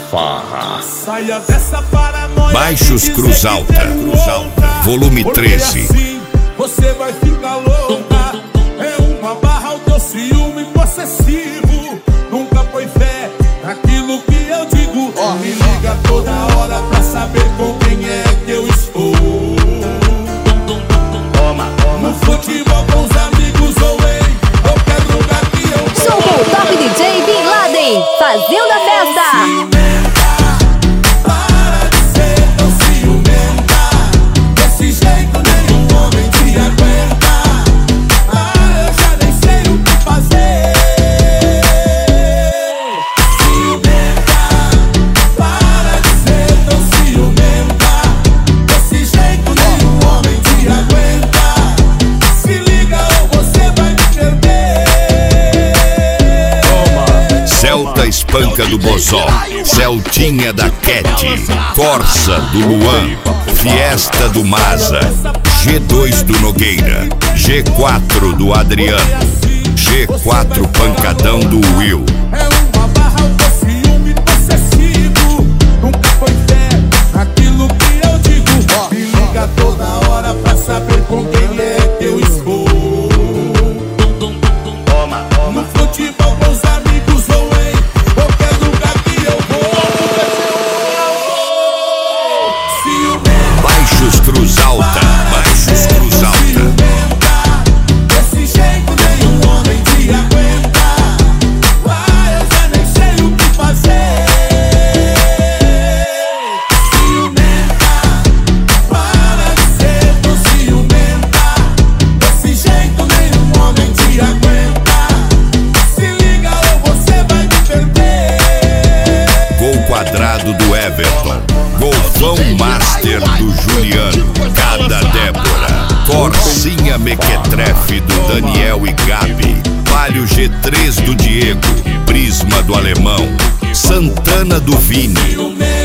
farra. Saia dessa paranoia. Baixos Cruz Alta, volume 13. Assim você vai ficar louca. É uma barra o teu ciúme possessivo. Nunca foi fé naquilo que eu digo. Me liga toda hora pra saber com quem é que eu estou. No futebol com os amigos ou em qualquer lugar que eu vou. Show com o Top DJ Bin Laden, fazendo a festa. Para de ser tão ciumenta. Desse jeito nenhum homem te aguenta. Eu já nem sei o que fazer. Ciumenta, para de ser tão ciumenta. Desse jeito nenhum homem te aguenta. Se liga ou você vai me perder. Celta Espanca do Bozó, Celtinha da Cat, Corsa do Luan, Fiesta do Maza, G2 do Nogueira, G4 do Adriano, G4 Pancadão do Will. É uma barra o teu ciúme possessivo. Nunca foi fé naquilo que eu digo. Me liga toda hora pra saber com quem é que eu estou. No futebol com os amigos ou em qualquer lugar que eu vou. Ciumenta, Baixos Cruz Alta, Baixos Cruz Alta. desse jeito nenhum homem te aguenta. Eu já nem sei o que fazer. Ciumenta, para de ser tão ciumenta. Desse jeito nenhum homem te aguenta. Se liga ou você vai me perder. Gol quadrado do Everton, Golfão Master do Juliano, Cada Débora, Corsinha Mequetrefe do Daniel e Gabi, Palio G3 do Diego, Prisma do Alemão, Santana do Vini.